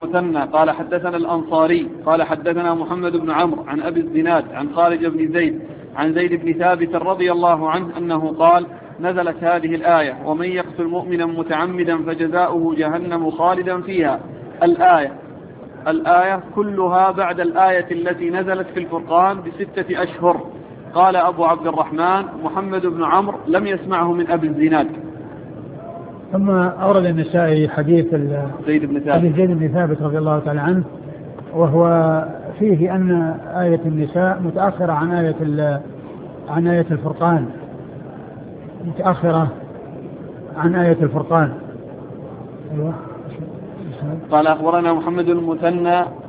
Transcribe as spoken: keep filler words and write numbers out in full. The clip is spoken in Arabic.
مثنى قال حدثنا الأنصاري قال حدثنا محمد بن عمرو عن أبي الزناد عن خالد بن زيد عن زيد بن ثابت رضي الله عنه أنه قال نزلت هذه الآية ومن يقتل مؤمنا متعمدا فجزاؤه جهنم خالدا فيها. الآية الآية كلها بعد الآية التي نزلت في الفرقان بستة أشهر. قال أبو عبد الرحمن محمد بن عمرو لم يسمعه من أبي الزناد. ثم أورد النسائي حديث زيد بن ثابت زيد بن ثابت رضي الله تعالى عنه، وهو فيه أن آية النساء متأخرة عن آية عن آية الفرقان متأخرة عن آية الفرقان. قال أخبرنا محمد المثنى